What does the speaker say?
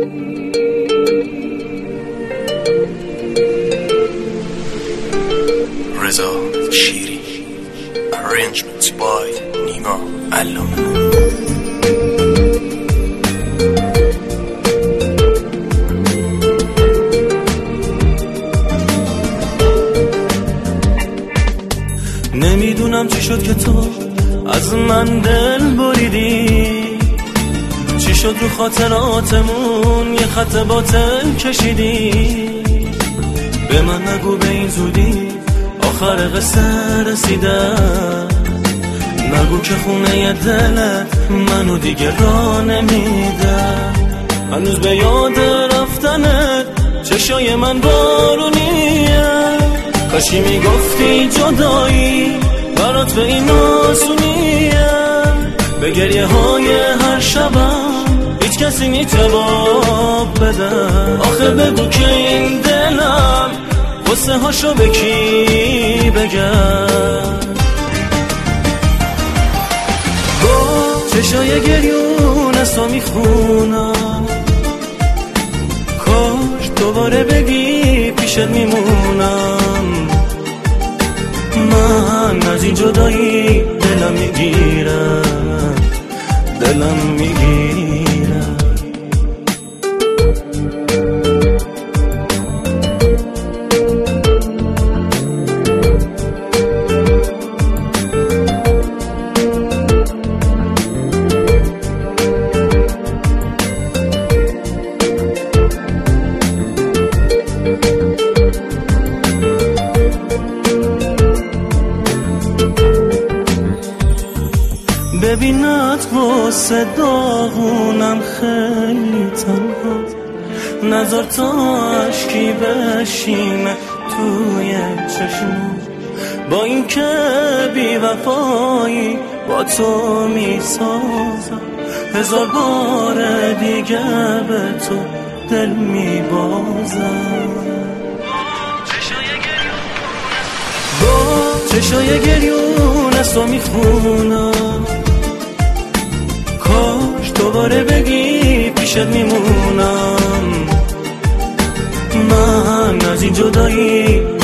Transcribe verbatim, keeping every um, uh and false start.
رضا شیری Arrangement by نیما علامه. نمیدونم چی شد که تو از من دل بریدی، چی شد رو خاطراتمون یه خط باطل کشیدی. به من نگو به این زودی آخر قصه رسیده، نگو که خونه ی دلت منو دیگه راه نمیده. هنوز به یاد رفتنت چشای من بارونیه، کاشی میگفتی جدایی برات به این آسونیه. به گریه های هر شبم هیچ کسی نی جواب بده. آخه بگو که این دلم قصه هاشو به کی بگم؟ با چشای گریون تو میخونم، کاش دوباره بگی پیشت میمونم. من از این جدایی دلم میگیره، دلم میگیره. ببینت واسه داغونم خیلی تنهاست، نذار تا عشقی بشینه توی چشمم. با این که بی وفایی با تو میسازم، هزار بار دیگه به تو دل میبازم. با چشای گریون از تو میخونم، کاش دوباره بگی پیشت میمونم. من از این جدایی